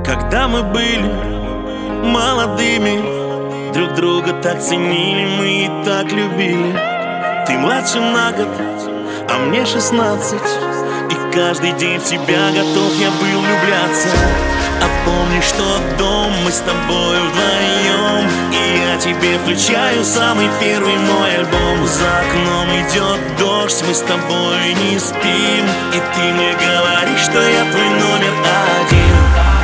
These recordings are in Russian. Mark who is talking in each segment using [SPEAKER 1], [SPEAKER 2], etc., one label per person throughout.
[SPEAKER 1] Когда мы были молодыми, друг друга так ценили, мы и так любили. Ты младше на год, а мне 16, и каждый день в тебя готов я был влюбляться. А помнишь тот дом, мы с тобой вдвоем, и я тебе включаю самый первый мой альбом. За окном идет дождь, мы с тобой не спим, и ты мне говоришь, что я твой номер один.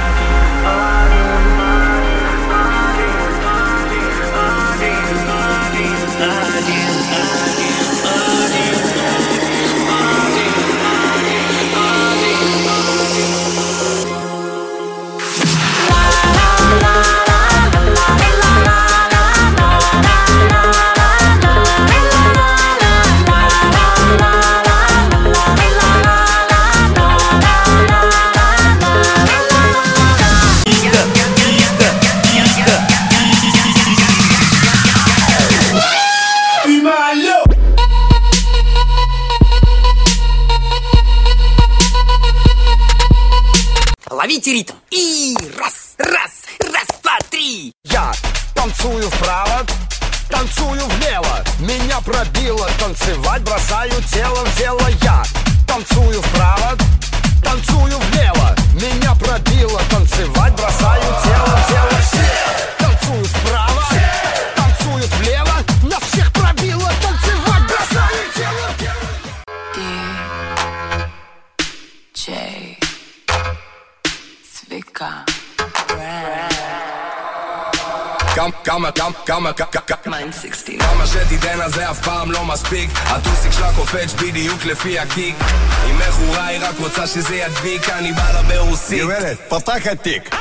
[SPEAKER 2] Ловите ритм. И раз, раз, раз, два, три.
[SPEAKER 3] Я танцую вправо, танцую влево. Меня пробило танцевать, бросаю тело в дело. Я танцую вправо, танцую влево. Меня пробило танцевать, бросаю тело в дело. Все танцуют вправо, танцуют влево. Нас всех пробило танцевать, бросаю тело в дело.
[SPEAKER 4] DJ Zwicka
[SPEAKER 5] כמה שתיתן על זה אף פעם לא מספיק. הטוסיק שלה קופץ בדיוק לפי הקיק. היא מכורה, היא רק רוצה שזה ידביק. אני בא לה ברוסית.
[SPEAKER 3] גברת, פתח התיק.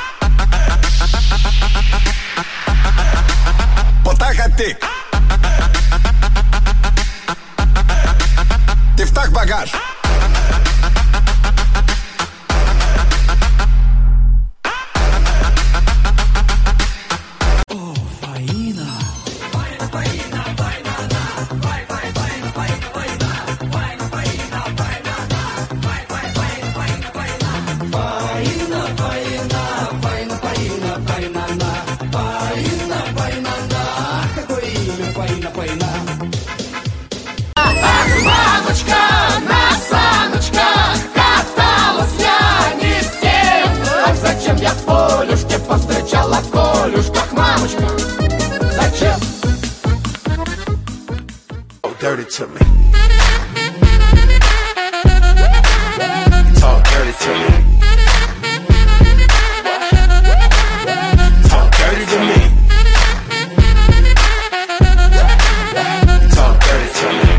[SPEAKER 3] פתח התיק. תפתח בגז.
[SPEAKER 5] Dirty to me. You talk dirty to me. Talk dirty to me. You talk dirty to me.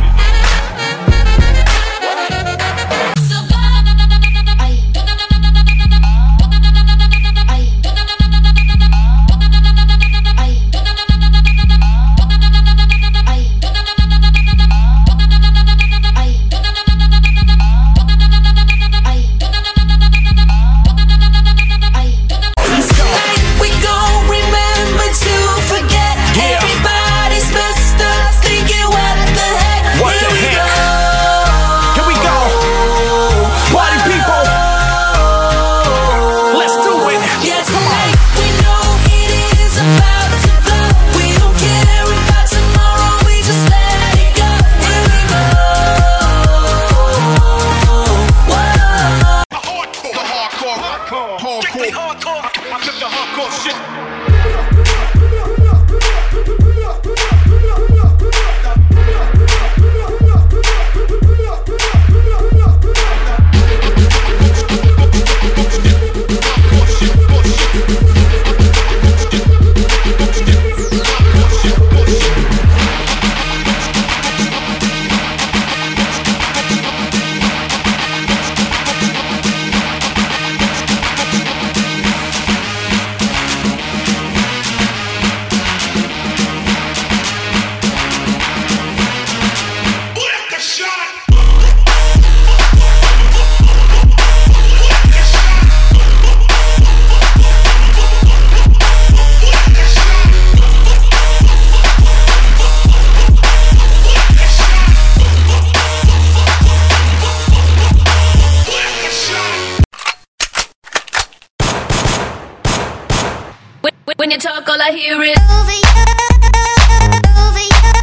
[SPEAKER 6] When you talk, all I hear is over you, over you.